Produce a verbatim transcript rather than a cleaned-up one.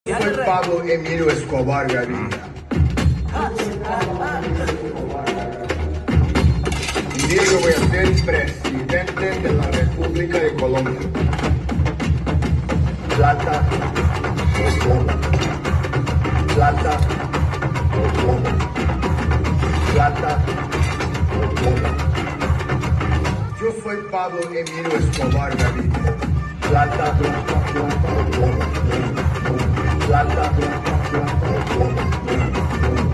Soy Pablo Emilio Escobar Gaviria. Un día yo voy a ser presidente de la República de Colombia. Plata o plomo. Plata o plomo. Plata o plomo. Yo soy Pablo Emilio Escobar Gaviria. Plata, plata, plata o plomo. Plata, plata, plata o plomo.